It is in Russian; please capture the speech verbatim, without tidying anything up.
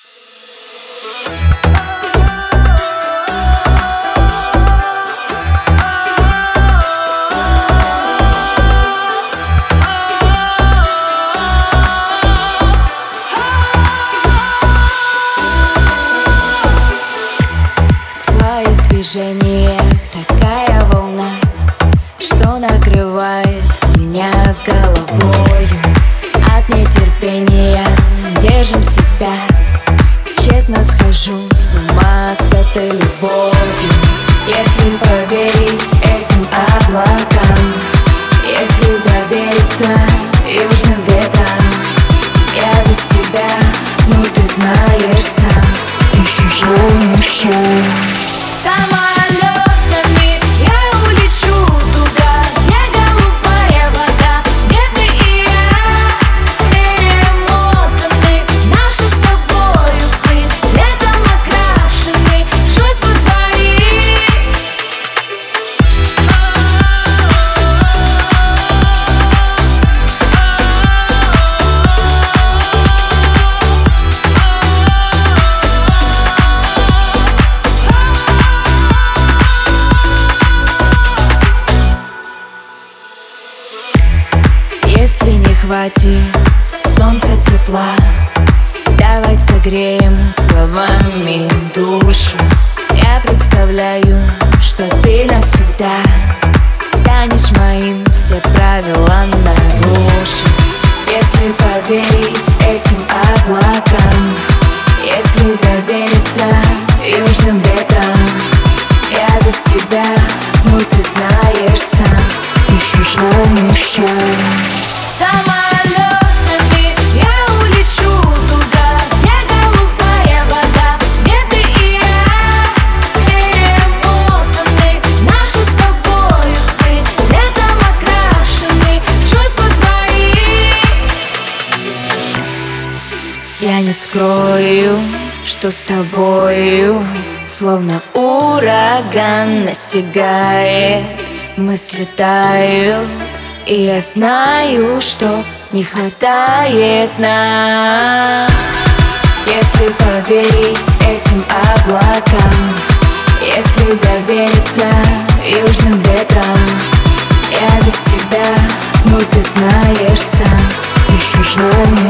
Движениях такая волна, что накрывает меня с головою. От нетерпения держим себя, честно схожу с ума с этой любовью. Если поверить этим облакам, если довериться южным ветрам, я без тебя, ну ты знаешь сам, еще еще. Самолетами я улечу туда, где голубая вода, где ты и я перемотаны, наши с тобою сны летом окрашены, чувства твои. Если не хватит солнца тепла, давай согреем словами душу. Я представляю, что ты навсегда станешь моим, все правила нарушив. Если поверить этим облакам, если довериться южным ветрам, я без тебя, ну ты знаешь сам, еще еще. Самолетами я улечу туда, где голубая вода, где ты и я перемотаны, наши с тобою сны летом окрашены, чувства твои. Я не скрою, что с тобою словно ураган настигает, мысли тают, и я знаю, что не хватает нам. Если поверить этим облакам, если довериться южным ветрам, я без тебя, ну ты знаешь сам, еще